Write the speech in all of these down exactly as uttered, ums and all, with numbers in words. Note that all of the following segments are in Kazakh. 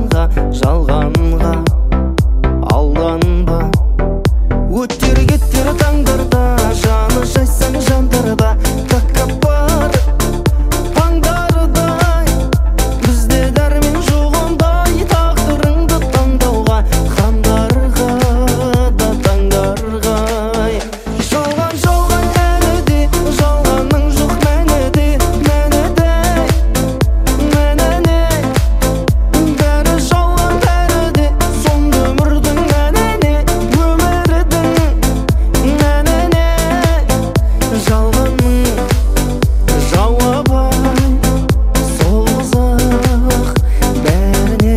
жалғанға, жалғанға алданба. Өттер кеттер таңдарда, жаны жайсаң жандарда, тәкаппар таңдардай. Бізде дәрмен жоқ ондай, тағдырыңды таңдауға, хандарға да таңдарғай. Жалған жалған әлі де, жалғанның жоқ мәні де, мәні де, мәні не. Бәрі жалған бәрі де, сонда өмірдің мәні не, өмірдің мәні не. Жалғанның жауабы сол қызық бәріне,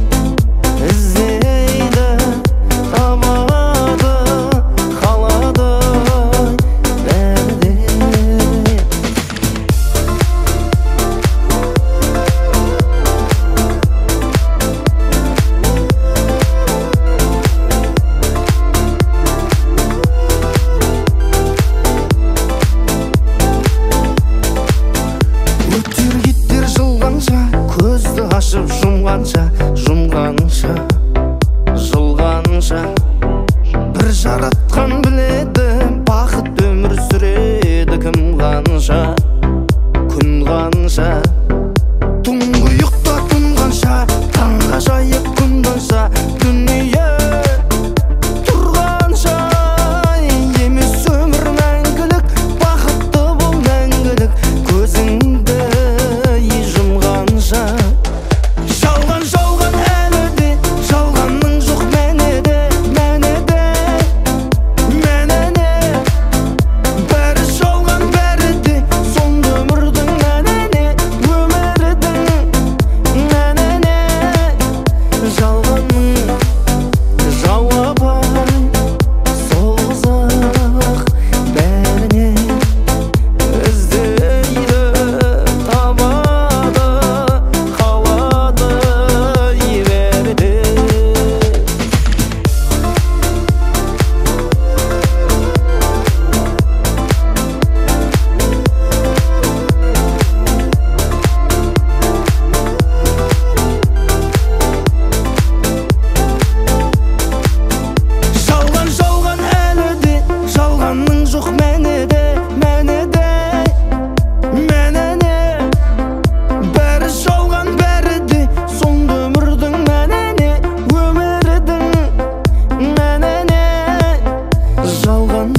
іздейді табады қалады бәрі де. Өттер кеттер жылғанша, көзді ашып жұмғанша, жұмғанша жылғанша. Бір жаратқан біледі, бақыт өмір сүреді кім қанша, күн қанша. Тұңғиықта тұнғанша, таңға жайып күн қанша, дүние тұрғанша. Емес өмір мәңгілік, бақытты бол мәңгілік, көзіңді жұмғанша. Жалған жалған әлі де, жалғанның жоқ мәні де, мәні де, мәні не. Бәрі жалған бәрі де, сонда өмірдің мәні не, өмірдің мәні не. Жалғанның жауабы сол қызық бәріне, іздейді табады қалады бәрі де. Жалған жалған әлі де, жалғанның жоқ мәні де, мәні де, мәні не. Бәрі жалған бәрі де, сонда өмірдің мәні не, өмірдің мәні не. Жалған